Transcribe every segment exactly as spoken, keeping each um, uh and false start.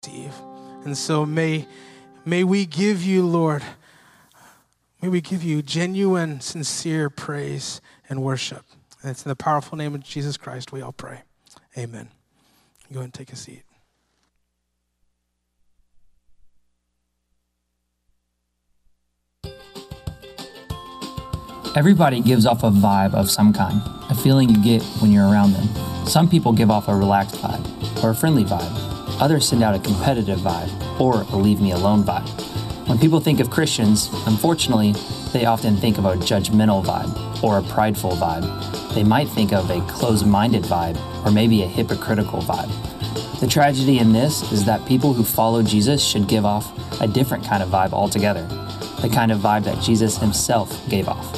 receive. And so may, may we give you, Lord, may we give you genuine, sincere praise and worship. And it's in the powerful name of Jesus Christ we all pray. Amen. Go ahead and take a seat. Everybody gives off a vibe of some kind, a feeling you get when you're around them. Some people give off a relaxed vibe, or a friendly vibe. Others send out a competitive vibe, or a leave me alone vibe. When people think of Christians, unfortunately, they often think of a judgmental vibe, or a prideful vibe. They might think of a closed-minded vibe, or maybe a hypocritical vibe. The tragedy in this is that people who follow Jesus should give off a different kind of vibe altogether, the kind of vibe that Jesus himself gave off.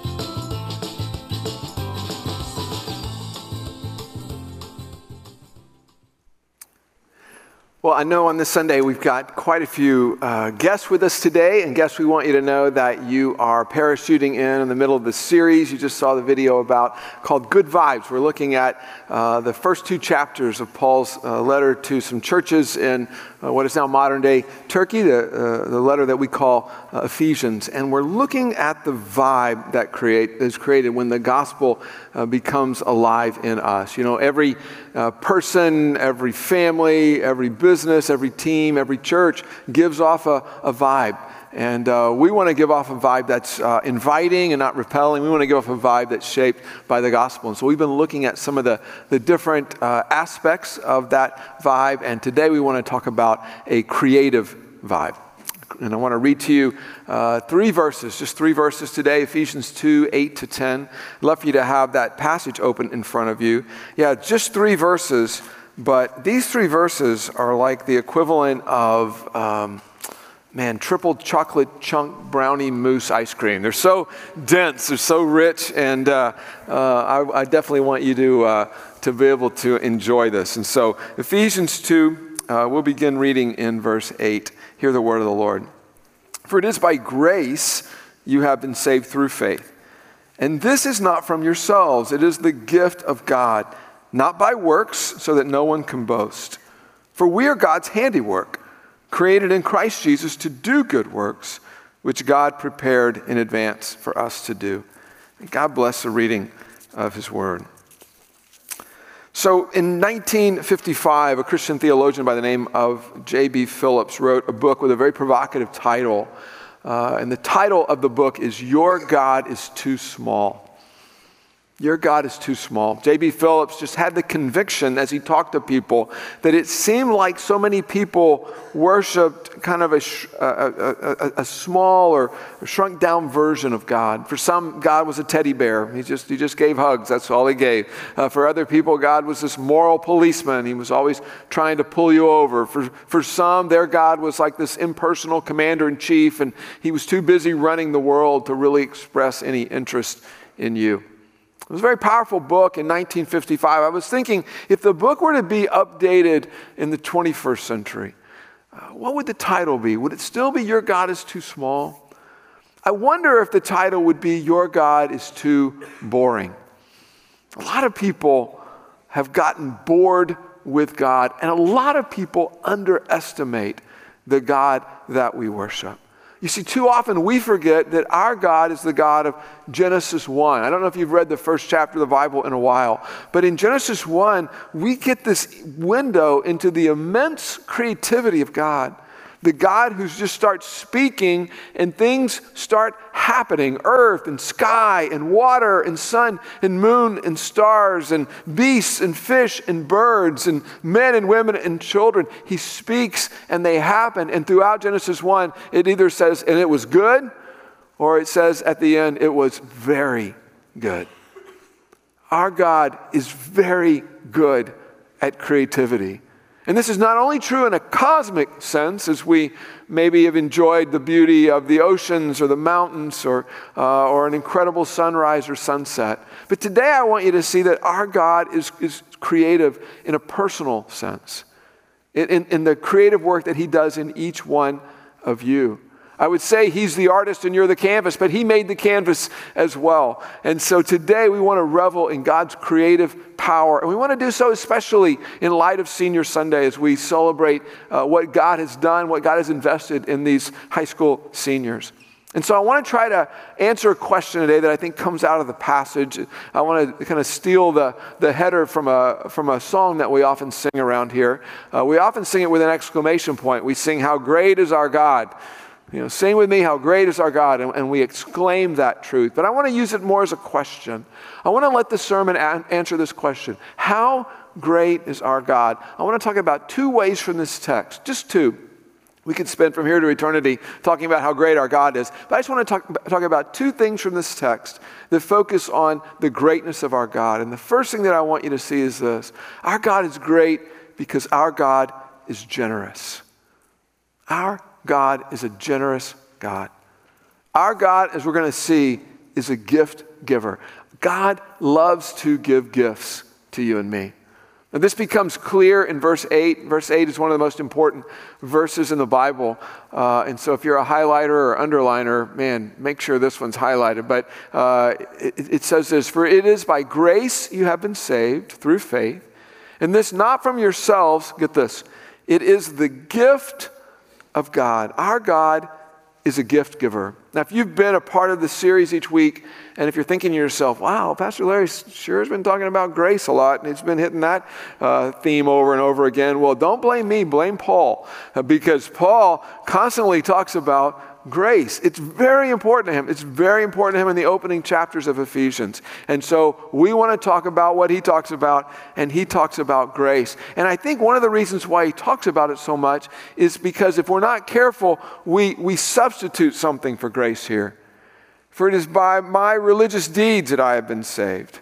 Well, I know on this Sunday we've got quite a few uh, guests with us today, and guests, we want you to know that you are parachuting in in the middle of the series. You just saw the video about called Good Vibes. We're looking at uh, the first two chapters of Paul's uh, letter to some churches in uh, what is now modern-day Turkey, the, uh, the letter that we call uh, Ephesians. And we're looking at the vibe that create is created when the gospel uh, becomes alive in us. You know, every uh, person, every family, every business, Business, every team, every church gives off a, a vibe. And uh, we want to give off a vibe that's uh, inviting and not repelling. We want to give off a vibe that's shaped by the gospel. And so we've been looking at some of the, the different uh, aspects of that vibe. And today we want to talk about a creative vibe. And I want to read to you uh, three verses, just three verses today, Ephesians two, eight to ten. I'd love for you to have that passage open in front of you. Yeah, just three verses. But these three verses are like the equivalent of, um, man, triple chocolate chunk brownie mousse ice cream. They're so dense, they're so rich, and uh, uh, I, I definitely want you to uh, to be able to enjoy this. And so Ephesians two, uh, we'll begin reading in verse eight. Hear the word of the Lord. For it is by grace you have been saved through faith. And this is not from yourselves, it is the gift of God, not by works, so that no one can boast. For we are God's handiwork, created in Christ Jesus to do good works, which God prepared in advance for us to do. And God bless the reading of his word. So in nineteen fifty-five, a Christian theologian by the name of J B Phillips wrote a book with a very provocative title. Uh, and the title of the book is Your God is Too Small. Your God is too small. J B Phillips just had the conviction as he talked to people that it seemed like so many people worshiped kind of a, a, a, a small or shrunk down version of God. For some, God was a teddy bear. He just, he just gave hugs. That's all he gave. Uh, for other people, God was this moral policeman. He was always trying to pull you over. For, for some, their God was like this impersonal commander-in-chief, and he was too busy running the world to really express any interest in you. It was a very powerful book in nineteen fifty-five. I was thinking, if the book were to be updated in the twenty-first century, uh, what would the title be? Would it still be Your God is Too Small? I wonder if the title would be Your God is Too Boring. A lot of people have gotten bored with God, and a lot of people underestimate the God that we worship. You see, too often we forget that our God is the God of Genesis one. I don't know if you've read the first chapter of the Bible in a while, but in Genesis one, we get this window into the immense creativity of God. The God who just starts speaking and things start happening. Earth and sky and water and sun and moon and stars and beasts and fish and birds and men and women and children. He speaks and they happen. And throughout Genesis one, it either says, and it was good, or it says at the end, it was very good. Our God is very good at creativity. And this is not only true in a cosmic sense, as we maybe have enjoyed the beauty of the oceans or the mountains or, uh, or an incredible sunrise or sunset. But today I want you to see that our God is, is creative in a personal sense, in, in, in the creative work that he does in each one of you. I would say he's the artist and you're the canvas, but he made the canvas as well. And so today we want to revel in God's creative power. And we want to do so especially in light of Senior Sunday as we celebrate uh, what God has done, what God has invested in these high school seniors. And so I want to try to answer a question today that I think comes out of the passage. I want to kind of steal the, the header from a, from a song that we often sing around here. Uh, we often sing it with an exclamation point. We sing, "How great is our God." You know, sing with me, "How great is our God," and, and we exclaim that truth. But I want to use it more as a question. I want to let the sermon a- answer this question. How great is our God? I want to talk about two ways from this text, just two. We could spend from here to eternity talking about how great our God is. But I just want to talk, talk about two things from this text that focus on the greatness of our God. And the first thing that I want you to see is this. Our God is great because our God is generous. Our God is a generous God. Our God, as we're going to see, is a gift giver. God loves to give gifts to you and me. Now, this becomes clear in verse eight. Verse eight is one of the most important verses in the Bible. Uh, and so if you're a highlighter or underliner, man, make sure this one's highlighted. But uh, it, it says this, "For it is by grace you have been saved through faith, and this not from yourselves," get this, "it is the gift of God." Our God is a gift giver. Now, if you've been a part of the series each week, and if you're thinking to yourself, wow, Pastor Larry sure has been talking about grace a lot, and he's been hitting that uh, theme over and over again. Well, don't blame me, blame Paul, uh, because Paul constantly talks about grace. It's very important to him. It's very important to him in the opening chapters of Ephesians. And so we want to talk about what he talks about, and he talks about grace. And I think one of the reasons why he talks about it so much is because if we're not careful, we, we substitute something for grace here. "For it is by my religious deeds that I have been saved."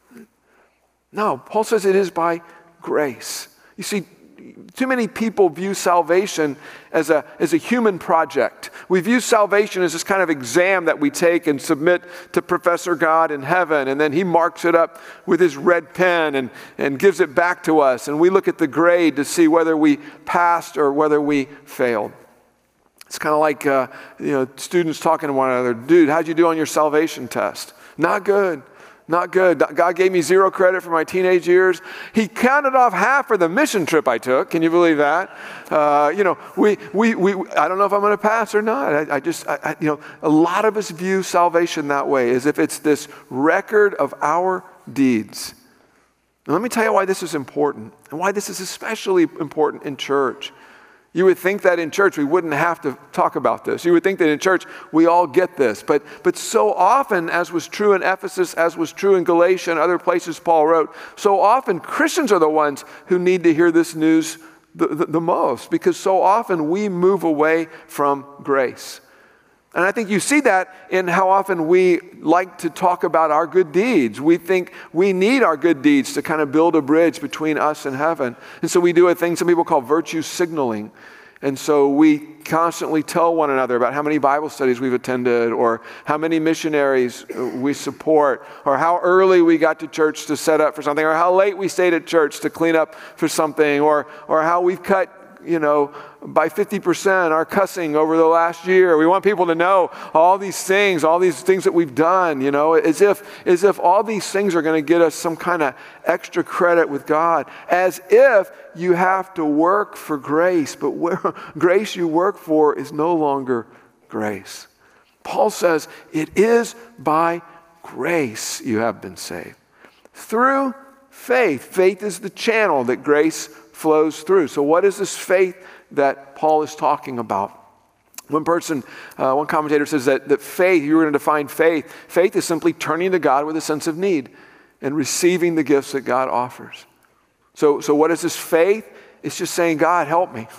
No, Paul says it is by grace. You see, too many people view salvation as a, as a human project. We view salvation as this kind of exam that we take and submit to Professor God in heaven, and then he marks it up with his red pen and, and gives it back to us, and we look at the grade to see whether we passed or whether we failed. It's kind of like uh, you know, students talking to one another. "Dude, how'd you do on your salvation test?" "Not good. Not good. God gave me zero credit for my teenage years. He counted off half for the mission trip I took." Can you believe that? Uh, you know, we, we, we, I don't know if I'm going to pass or not. I, I just, I, I, you know, a lot of us view salvation that way, as if it's this record of our deeds. And let me tell you why this is important, and why this is especially important in church. You would think that in church we wouldn't have to talk about this. You would think that in church we all get this. But, but so often, as was true in Ephesus, as was true in Galatia and other places Paul wrote, so often Christians are the ones who need to hear this news the, the, the most, because so often we move away from grace. And I think you see that in how often we like to talk about our good deeds. We think we need our good deeds to kind of build a bridge between us and heaven. And so we do a thing some people call virtue signaling. And so we constantly tell one another about how many Bible studies we've attended, or how many missionaries we support, or how early we got to church to set up for something, or how late we stayed at church to clean up for something, or, or how we've cut, you know, by fifty percent our cussing over the last year. We want people to know all these things, all these things that we've done, you know, as if, as if all these things are going to get us some kind of extra credit with God, as if you have to work for grace, but where grace you work for is no longer grace. Paul says it is by grace you have been saved. Through faith. Faith is the channel that grace flows through. So what is this faith that Paul is talking about? One person, uh, one commentator says that, that faith, you were going to define faith, faith is simply turning to God with a sense of need and receiving the gifts that God offers. So, so what is this faith? It's just saying, God, help me.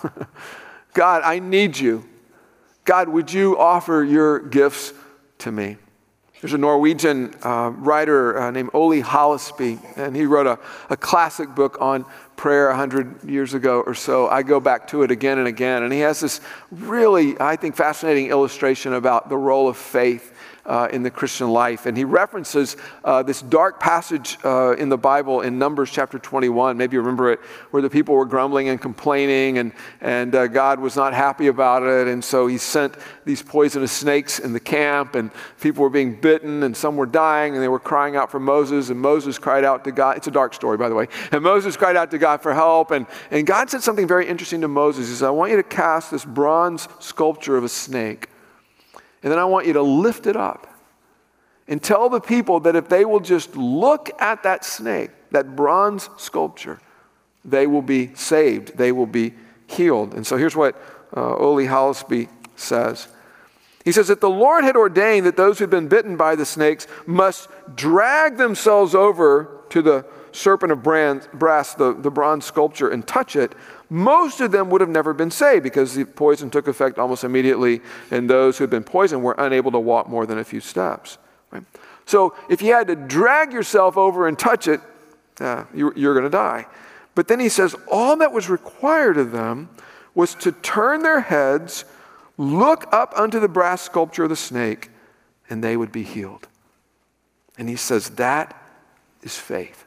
God, I need you. God, would you offer your gifts to me? There's a Norwegian uh, writer uh, named Ole Hallesby, and he wrote a, a classic book on prayer one hundred years ago or so, I go back to it again and again. And he has this really, I think, fascinating illustration about the role of faith Uh, in the Christian life. And he references uh, this dark passage uh, in the Bible in Numbers chapter twenty-one. Maybe you remember it, where the people were grumbling and complaining, and, and uh, God was not happy about it. And so he sent these poisonous snakes in the camp, and people were being bitten, and some were dying, and they were crying out for Moses, and Moses cried out to God. It's a dark story, by the way. And Moses cried out to God for help, and, and God said something very interesting to Moses. He said, I want you to cast this bronze sculpture of a snake, and then I want you to lift it up and tell the people that if they will just look at that snake, that bronze sculpture, they will be saved. They will be healed. And so here's what uh, Ole Hallesby says. He says that the Lord had ordained that those who'd been bitten by the snakes must drag themselves over to the serpent of brass, the, the bronze sculpture, and touch it. Most of them would have never been saved because the poison took effect almost immediately, and those who had been poisoned were unable to walk more than a few steps. Right? So if you had to drag yourself over and touch it, uh, you, you're going to die. But then he says all that was required of them was to turn their heads, look up unto the brass sculpture of the snake, and they would be healed. And he says that is faith.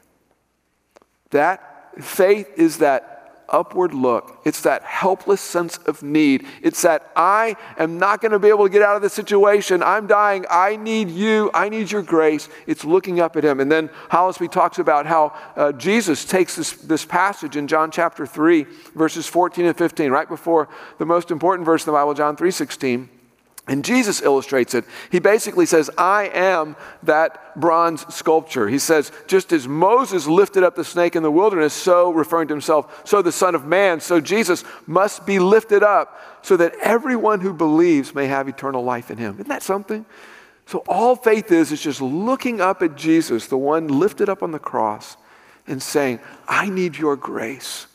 That faith is that upward look. It's that helpless sense of need. It's that I am not going to be able to get out of this situation. I'm dying. I need you. I need your grace. It's looking up at him. And then Hallesby talks about how uh, Jesus takes this, this passage in John chapter three, verses fourteen and fifteen, right before the most important verse in the Bible, John three sixteen. And Jesus illustrates it. He basically says, I am that bronze sculpture. He says, just as Moses lifted up the snake in the wilderness, so, referring to himself, so the Son of Man, so Jesus must be lifted up so that everyone who believes may have eternal life in him. Isn't that something? So all faith is, is just looking up at Jesus, the one lifted up on the cross, and saying, I need your grace.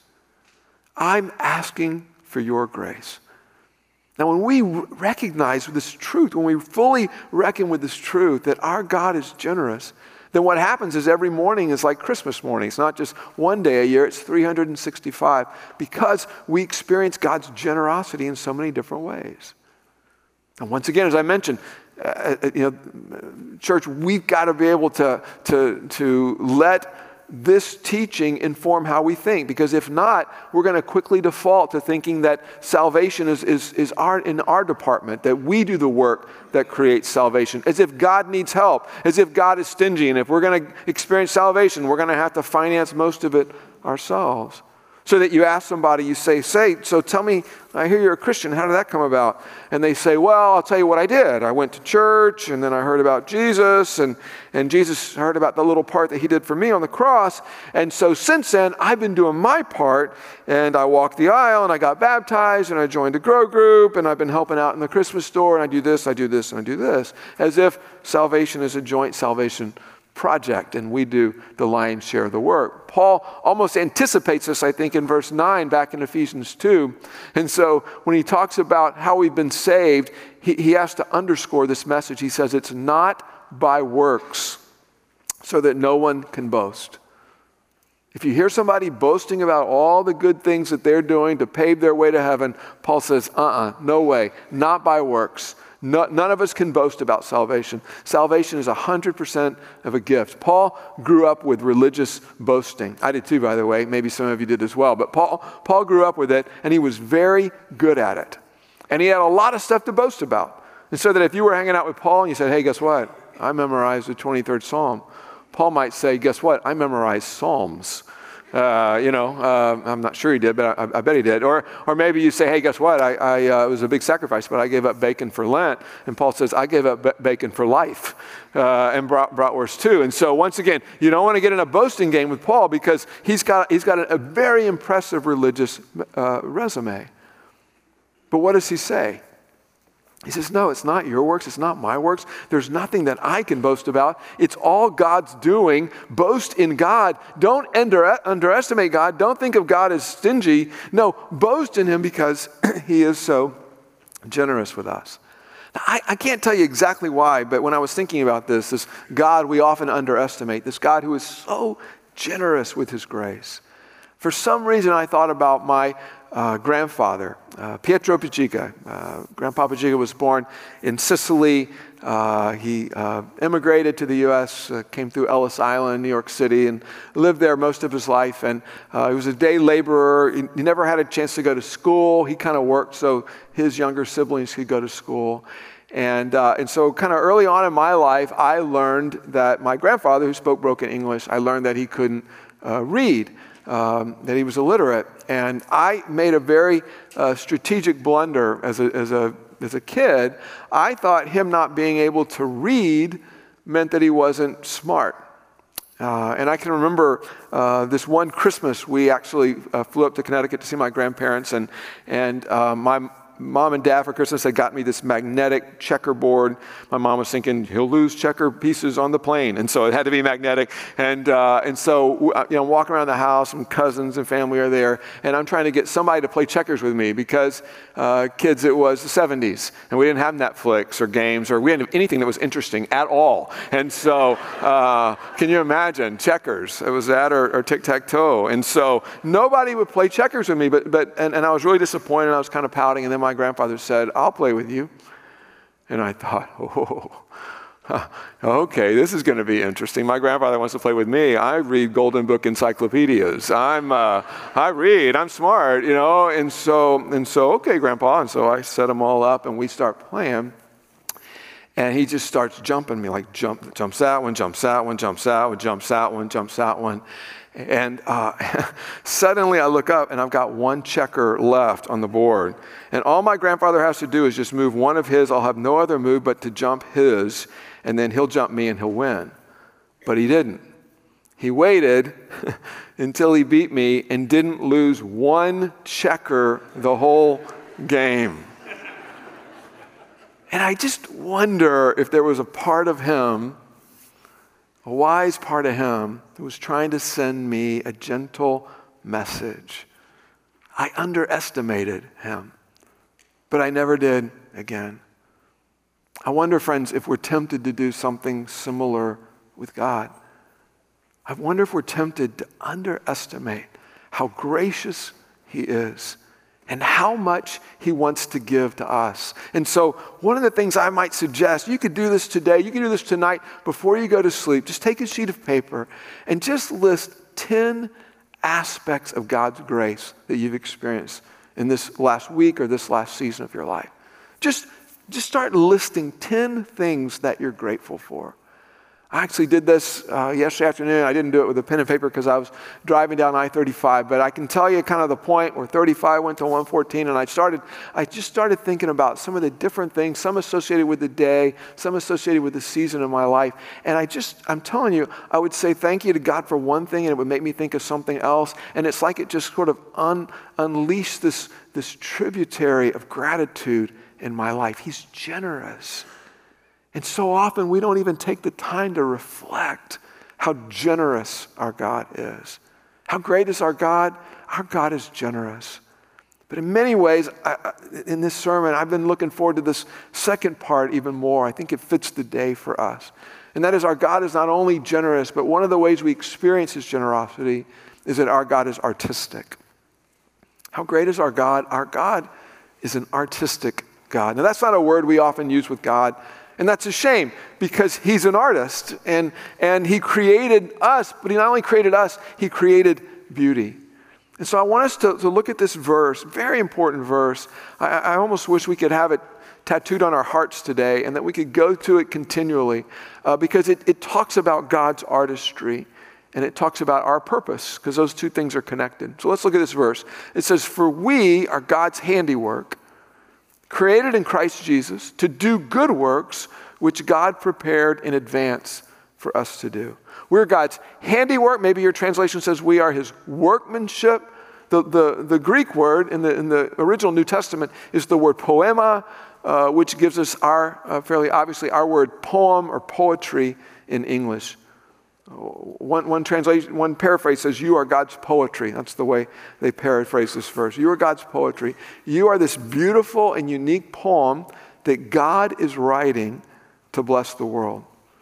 I'm asking for your grace. Now, when we recognize this truth, when we fully reckon with this truth that our God is generous, then what happens is every morning is like Christmas morning. It's not just one day a year, it's three hundred sixty-five, because we experience God's generosity in so many different ways. And once again, as I mentioned, uh, you know, church, we've got to be able to, to, to let this teaching inform how we think, because if not, we're going to quickly default to thinking that salvation is, is, is our, in our department, that we do the work that creates salvation, as if God needs help, as if God is stingy, and if we're going to experience salvation, we're going to have to finance most of it ourselves. So that you ask somebody, you say, say, so tell me, I hear you're a Christian, how did that come about? And they say, well, I'll tell you what I did. I went to church, and then I heard about Jesus, and, and Jesus heard about the little part that he did for me on the cross. And so since then, I've been doing my part, and I walked the aisle, and I got baptized, and I joined a grow group, and I've been helping out in the Christmas store, and I do this, I do this, and I do this. As if salvation is a joint salvation project, and we do the lion's share of the work. Paul almost anticipates this, I think, in verse nine back in Ephesians two. And so when he talks about how we've been saved, he, he has to underscore this message. He says it's not by works, so that no one can boast. If you hear somebody boasting about all the good things that they're doing to pave their way to heaven, Paul says, uh-uh, no way, not by works. No, none of us can boast about salvation. Salvation is one hundred percent of a gift. Paul grew up with religious boasting. I did too, by the way. Maybe some of you did as well. But Paul, Paul grew up with it, and he was very good at it. And he had a lot of stuff to boast about. And so that if you were hanging out with Paul and you said, hey, guess what? I memorized the twenty-third Psalm. Paul might say, guess what? I memorized Psalms. Uh, you know, uh, I'm not sure he did, but I, I bet he did. Or or maybe you say, hey, guess what? I, I uh, it was a big sacrifice, but I gave up bacon for Lent. And Paul says, I gave up b- bacon for life, uh, and brat, bratwurst too. And so once again, you don't want to get in a boasting game with Paul, because he's got, he's got a, a very impressive religious uh, resume. But what does he say? He says, no, it's not your works. It's not my works. There's nothing that I can boast about. It's all God's doing. Boast in God. Don't under, underestimate God. Don't think of God as stingy. No, boast in him because he is so generous with us. Now, I, I can't tell you exactly why, but when I was thinking about this, this God we often underestimate, this God who is so generous with his grace. For some reason, I thought about my uh, grandfather, uh, Pietro Pichica. Uh, Grandpa Pichica was born in Sicily. Uh, he uh, immigrated to the U S, uh, came through Ellis Island, New York City, and lived there most of his life. And uh, he was a day laborer. He, he never had a chance to go to school. He kind of worked so his younger siblings could go to school. And, uh, and so kind of early on in my life, I learned that my grandfather, who spoke broken English, I learned that he couldn't uh, read, um, that he was illiterate. And I made a very uh, strategic blunder as a, as a As a kid. I thought him not being able to read meant that he wasn't smart. Uh, and I can remember uh, this one Christmas, we actually uh, flew up to Connecticut to see my grandparents, and, and uh, my mom and dad for Christmas had got me this magnetic checkerboard. My mom was thinking, he'll lose checker pieces on the plane. And so it had to be magnetic. And uh, and so, you know, I'm walking around the house, and cousins and family are there, and I'm trying to get somebody to play checkers with me because, uh, kids, it was the seventies, and we didn't have Netflix or games, or we didn't have anything that was interesting at all. And so, uh, can you imagine? Checkers. It was that or, or tic-tac-toe. And so nobody would play checkers with me, but, but and, and I was really disappointed. I was kind of pouting, and then my grandfather said, I'll play with you. And I thought, oh, okay, this is going to be interesting. My grandfather wants to play with me. I read Golden Book encyclopedias. I'm, uh, I read, I'm smart, you know, and so, and so, okay, Grandpa. And so I set them all up, and we start playing. And he just starts jumping me, like jump, jumps that one, jumps that one, jumps that one, jumps that one, jumps that one. And uh, suddenly I look up, and I've got one checker left on the board. And all my grandfather has to do is just move one of his. I'll have no other move but to jump his, and then he'll jump me and he'll win. But he didn't. He waited until he beat me and didn't lose one checker the whole game. And I just wonder if there was a part of him, a wise part of him, who was trying to send me a gentle message. I underestimated him, but I never did again. I wonder, friends, if we're tempted to do something similar with God. I wonder if we're tempted to underestimate how gracious he is and how much he wants to give to us. And so one of the things I might suggest, you could do this today, you can do this tonight before you go to sleep. Just take a sheet of paper and just list ten aspects of God's grace that you've experienced in this last week or this last season of your life. Just, just start listing ten things that you're grateful for. I actually did this uh, yesterday afternoon. I didn't do it with a pen and paper because I was driving down I thirty-five, but I can tell you kind of the point where thirty-five went to one fourteen, and I started, I just started thinking about some of the different things, some associated with the day, some associated with the season of my life. And I just, I'm telling you, I would say thank you to God for one thing, and it would make me think of something else. And it's like it just sort of un, unleashed this, this tributary of gratitude in my life. He's generous. And so often we don't even take the time to reflect how generous our God is. How great is our God? Our God is generous. But in many ways, I, in this sermon, I've been looking forward to this second part even more. I think it fits the day for us. And that is, our God is not only generous, but one of the ways we experience his generosity is that our God is artistic. How great is our God? Our God is an artistic God. Now, that's not a word we often use with God. And that's a shame, because he's an artist, and, and he created us, but he not only created us, he created beauty. And so I want us to, to look at this verse, very important verse. I, I almost wish we could have it tattooed on our hearts today, and that we could go to it continually, uh, because it, it talks about God's artistry, and it talks about our purpose, because those two things are connected. So let's look at this verse. It says, "For we are God's handiwork, created in Christ Jesus to do good works which God prepared in advance for us to do." We're God's handiwork. Maybe your translation says we are his workmanship. The, the, the Greek word in the, in the original New Testament is the word poema, uh, which gives us our, uh, fairly obviously, our word poem or poetry in English. One, one translation, one paraphrase says, "You are God's poetry." That's the way they paraphrase this verse. You are God's poetry. You are this beautiful and unique poem that God is writing to bless the world.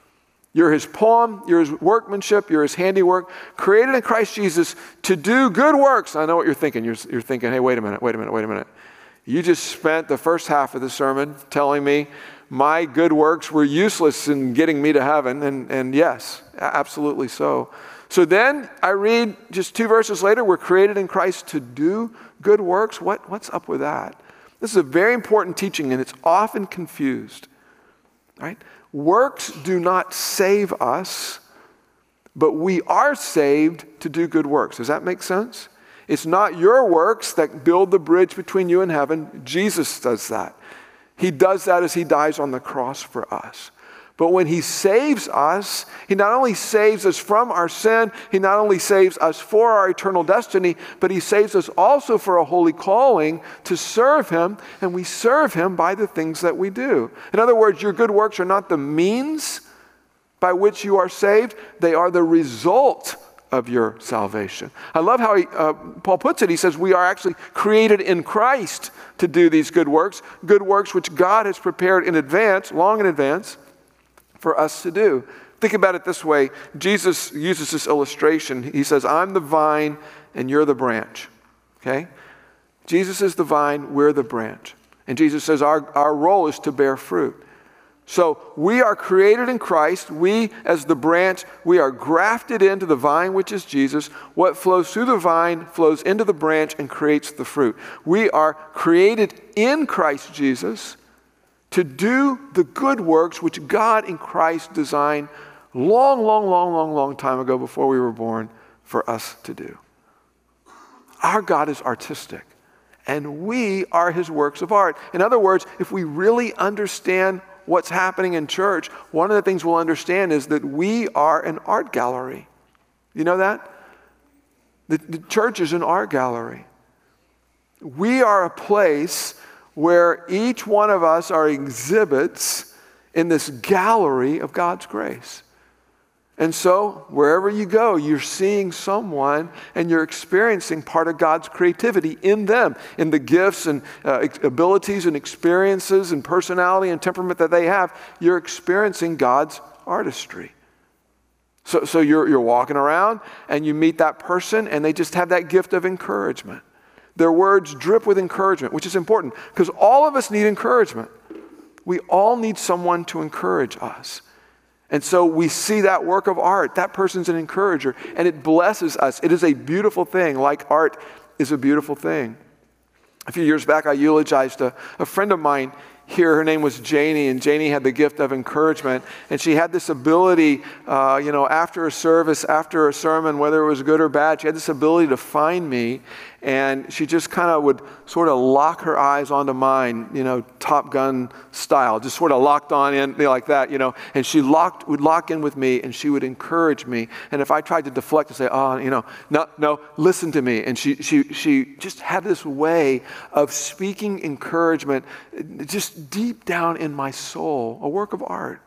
You're his poem, you're his workmanship, you're his handiwork, created in Christ Jesus to do good works. I know what you're thinking. You're, you're thinking, hey, wait a minute, wait a minute, wait a minute. You just spent the first half of the sermon telling me my good works were useless in getting me to heaven. And, and yes, absolutely so. So then I read just two verses later, we're created in Christ to do good works. What, what's up with that? This is a very important teaching, and it's often confused, right? Works do not save us, but we are saved to do good works. Does that make sense? It's not your works that build the bridge between you and heaven. Jesus does that. He does that as he dies on the cross for us. But when he saves us, he not only saves us from our sin, he not only saves us for our eternal destiny, but he saves us also for a holy calling to serve him, and we serve him by the things that we do. In other words, your good works are not the means by which you are saved, they are the result of your salvation. I love how he, uh, Paul puts it. He says we are actually created in Christ to do these good works, good works which God has prepared in advance, long in advance, for us to do. Think about it this way. Jesus uses this illustration. He says, I'm the vine and you're the branch. Okay? Jesus is the vine, we're the branch. And Jesus says our, our role is to bear fruit. So we are created in Christ. We, as the branch, we are grafted into the vine, which is Jesus. What flows through the vine flows into the branch and creates the fruit. We are created in Christ Jesus to do the good works which God in Christ designed long, long, long, long, long time ago before we were born for us to do. Our God is artistic, and we are his works of art. In other words, if we really understand what's happening in church, one of the things we'll understand is that we are an art gallery. You know that? The, the church is an art gallery. We are a place where each one of us are exhibits in this gallery of God's grace. And so, wherever you go, you're seeing someone and you're experiencing part of God's creativity in them, in the gifts and uh, abilities and experiences and personality and temperament that they have. You're experiencing God's artistry. So, so you're, you're walking around and you meet that person and they just have that gift of encouragement. Their words drip with encouragement, which is important because all of us need encouragement. We all need someone to encourage us. And so we see that work of art. That person's an encourager, and it blesses us. It is a beautiful thing, like art is a beautiful thing. A few years back, I eulogized a, a friend of mine here. Her name was Janie, and Janie had the gift of encouragement. And she had this ability, uh, you know, after a service, after a sermon, whether it was good or bad, she had this ability to find me. And she just kind of would sort of lock her eyes onto mine, you know, Top Gun style, just sort of locked on in like that, you know. And she locked would lock in with me, and she would encourage me. And if I tried to deflect and say, oh, you know, no, no, listen to me. And she she she just had this way of speaking encouragement just deep down in my soul, a work of art.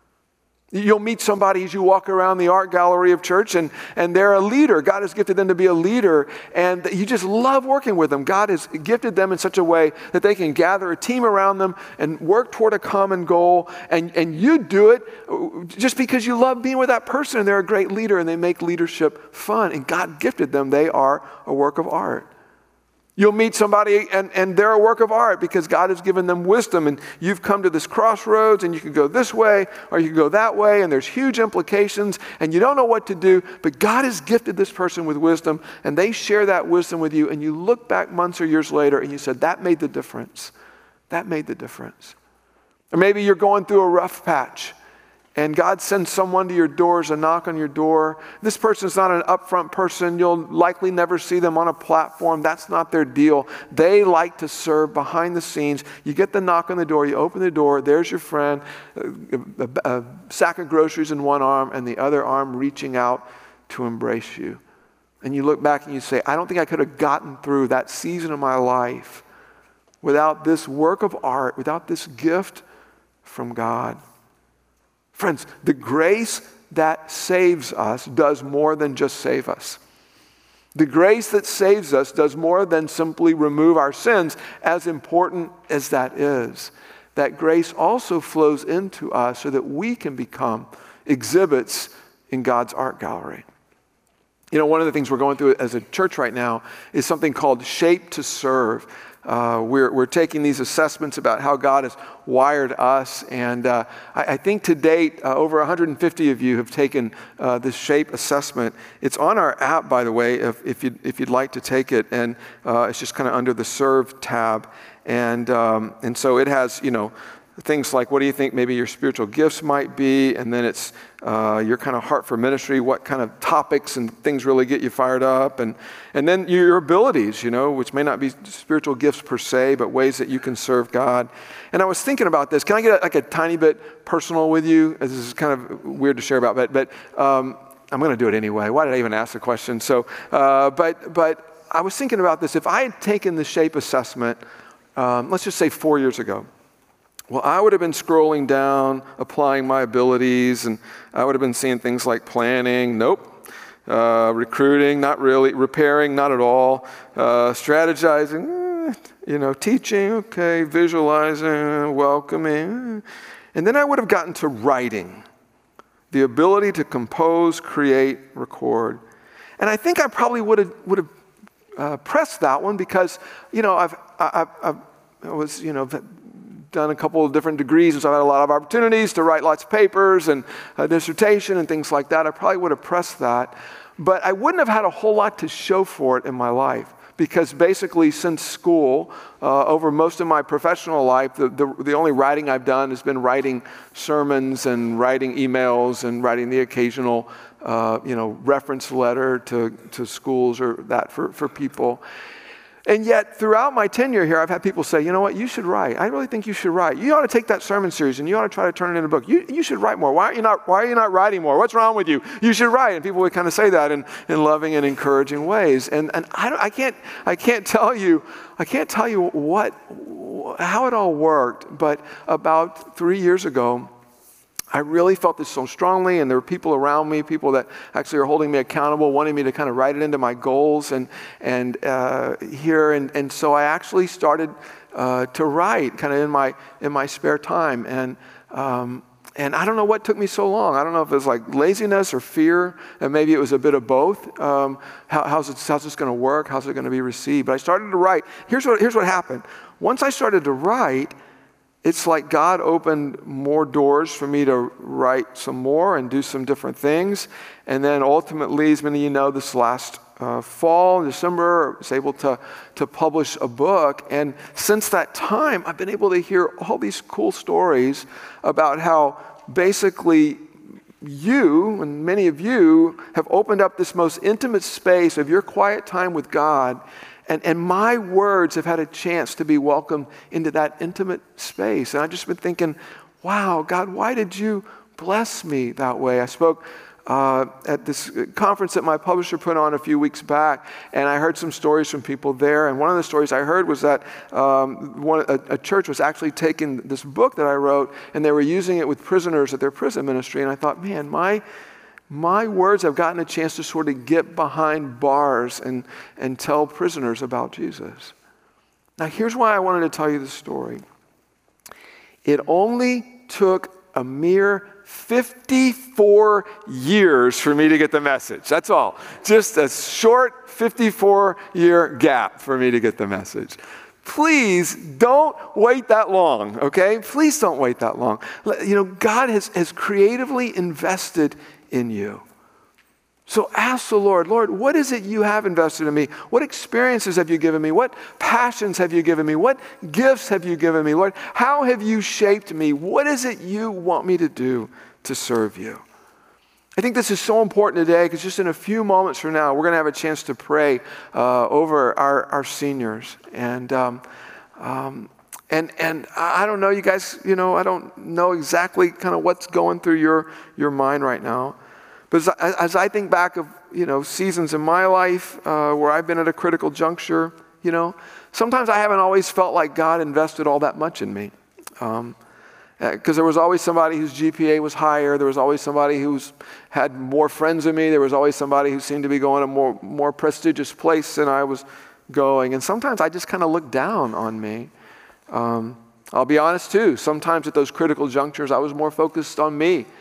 You'll meet somebody as you walk around the art gallery of church, and, and they're a leader. God has gifted them to be a leader, and you just love working with them. God has gifted them in such a way that they can gather a team around them and work toward a common goal, and, and you do it just because you love being with that person, and they're a great leader, and they make leadership fun, and God gifted them. They are a work of art. You'll meet somebody and, and they're a work of art because God has given them wisdom, and you've come to this crossroads and you can go this way or you can go that way, and there's huge implications and you don't know what to do, but God has gifted this person with wisdom and they share that wisdom with you, and you look back months or years later and you said, that made the difference. That made the difference. Or maybe you're going through a rough patch and God sends someone to your doors, a knock on your door. This person's not an upfront person. You'll likely never see them on a platform. That's not their deal. They like to serve behind the scenes. You get the knock on the door. You open the door. There's your friend, a, a, a sack of groceries in one arm and the other arm reaching out to embrace you. And you look back and you say, I don't think I could have gotten through that season of my life without this work of art, without this gift from God. Friends, the grace that saves us does more than just save us. The grace that saves us does more than simply remove our sins, as important as that is. That grace also flows into us so that we can become exhibits in God's art gallery. You know, one of the things we're going through as a church right now is something called Shape to Serve. Uh, we're, we're taking these assessments about how God has wired us, and uh, I, I think to date, uh, over one hundred fifty of you have taken uh, this SHAPE assessment. It's on our app, by the way, if, if, you'd, if you'd like to take it, and uh, it's just kind of under the Serve tab, and um, and so it has, you know, things like, what do you think maybe your spiritual gifts might be? And then it's uh, your kind of heart for ministry, what kind of topics and things really get you fired up. And and then your abilities, you know, which may not be spiritual gifts per se, but ways that you can serve God. And I was thinking about this. Can I get a, like a tiny bit personal with you? This is kind of weird to share about, but, but um, I'm going to do it anyway. Why did I even ask the question? So, uh, but but I was thinking about this. If I had taken the SHAPE assessment, um, let's just say four years ago, well, I would have been scrolling down, applying my abilities, and I would have been seeing things like planning, nope. Uh, recruiting, not really. Repairing, not at all. Uh, strategizing, eh, you know, teaching, okay. Visualizing, welcoming. And then I would have gotten to writing, the ability to compose, create, record. And I think I probably would have would have uh, pressed that one because, you know, I've I, I've, I was, you know, done a couple of different degrees, and so I've had a lot of opportunities to write lots of papers and a dissertation and things like that. I probably would have pressed that, but I wouldn't have had a whole lot to show for it in my life because basically since school, uh, over most of my professional life, the, the, the only writing I've done has been writing sermons and writing emails and writing the occasional uh, you know, reference letter to, to schools or that for, for people. And yet, throughout my tenure here, I've had people say, you know what, you should write. I really think you should write. You ought to take that sermon series and you ought to try to turn it into a book. You, you should write more. Why are you not, why are you not writing more? What's wrong with you? You should write. And people would kind of say that in, in loving and encouraging ways. And, and I, don't, I, can't, I can't tell you, I can't tell you what, how it all worked, but about three years ago, I really felt this so strongly, and there were people around me, people that actually are holding me accountable, wanting me to kind of write it into my goals and and uh, here, and and so I actually started uh, to write, kind of in my in my spare time, and um, and I don't know what took me so long. I don't know if it was like laziness or fear, and maybe it was a bit of both. Um, how, how's it, how's this going to work? How's it going to be received? But I started to write. Here's what here's what happened. Once I started to write, it's like God opened more doors for me to write some more and do some different things. And then ultimately, as many of you know, this last uh, fall, December, I was able to, to publish a book. And since that time, I've been able to hear all these cool stories about how basically you, and many of you, have opened up this most intimate space of your quiet time with God. And, and my words have had a chance to be welcomed into that intimate space. And I've just been thinking, wow, God, why did you bless me that way? I spoke uh, at this conference that my publisher put on a few weeks back, and I heard some stories from people there. And one of the stories I heard was that um, one, a, a church was actually taking this book that I wrote, and they were using it with prisoners at their prison ministry. And I thought, man, my... My words have gotten a chance to sort of get behind bars and, and tell prisoners about Jesus. Now, here's why I wanted to tell you this story. It only took a mere fifty-four years for me to get the message. That's all. Just a short fifty-four year gap for me to get the message. Please don't wait that long, okay? Please don't wait that long. You know, God has, has creatively invested in you. So ask the Lord, Lord, what is it you have invested in me? What experiences have you given me? What passions have you given me? What gifts have you given me? Lord, how have you shaped me? What is it you want me to do to serve you? I think this is so important today because just in a few moments from now, we're going to have a chance to pray uh, over our, our seniors. And um, um, And and I don't know, you guys, you know, I don't know exactly kind of what's going through your, your mind right now. But as, as I think back of, you know, seasons in my life uh, where I've been at a critical juncture, you know, sometimes I haven't always felt like God invested all that much in me. Um, because there was always somebody whose G P A was higher. There was always somebody who's had more friends than me. There was always somebody who seemed to be going to a more, more prestigious place than I was going. And sometimes I just kind of looked down on me. Um, I'll be honest too, sometimes at those critical junctures, I was more focused on me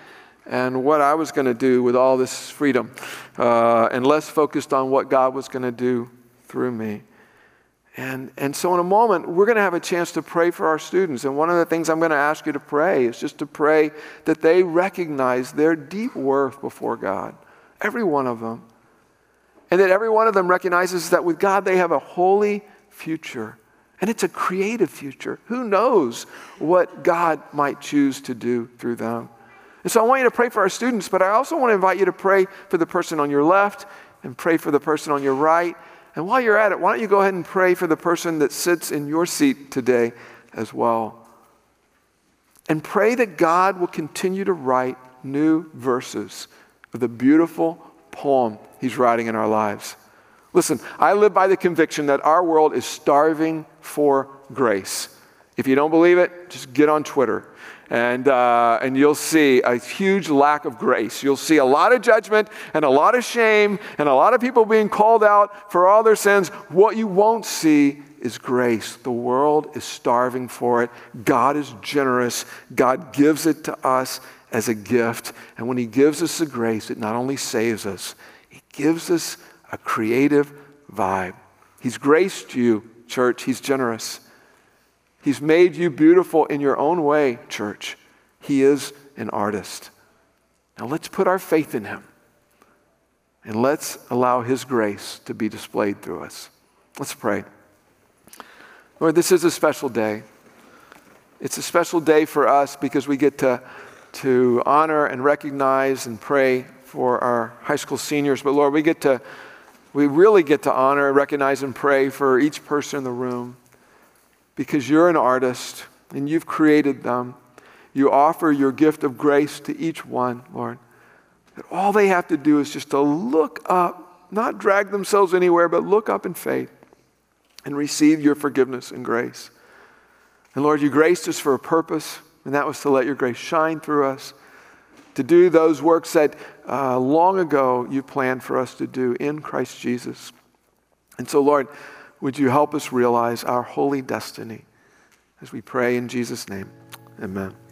and what I was going to do with all this freedom, uh, and less focused on what God was going to do through me. And, and so in a moment, we're going to have a chance to pray for our students. And one of the things I'm going to ask you to pray is just to pray that they recognize their deep worth before God, every one of them. And that every one of them recognizes that with God they have a holy future. And it's a creative future. Who knows what God might choose to do through them? And so I want you to pray for our students, but I also want to invite you to pray for the person on your left and pray for the person on your right. And while you're at it, why don't you go ahead and pray for the person that sits in your seat today as well. And pray that God will continue to write new verses of the beautiful poem He's writing in our lives. Listen, I live by the conviction that our world is starving for grace. If you don't believe it, just get on Twitter. And, uh, and you'll see a huge lack of grace. You'll see a lot of judgment and a lot of shame and a lot of people being called out for all their sins. What you won't see is grace. The world is starving for it. God is generous. God gives it to us as a gift. And when He gives us the grace, it not only saves us, He gives us a creative vibe. He's graced you, church. He's generous. He's made you beautiful in your own way, church. He is an artist. Now let's put our faith in Him. And let's allow His grace to be displayed through us. Let's pray. Lord, this is a special day. It's a special day for us because we get to, to honor and recognize and pray for our high school seniors. But Lord, we get to, we really get to honor, recognize, and pray for each person in the room. Because you're an artist and you've created them. You offer your gift of grace to each one, Lord. That all they have to do is just to look up, not drag themselves anywhere, but look up in faith and receive your forgiveness and grace. And Lord, you graced us for a purpose, and that was to let your grace shine through us, to do those works that uh, long ago you planned for us to do in Christ Jesus. And so, Lord, would you help us realize our holy destiny as we pray in Jesus' name? Amen.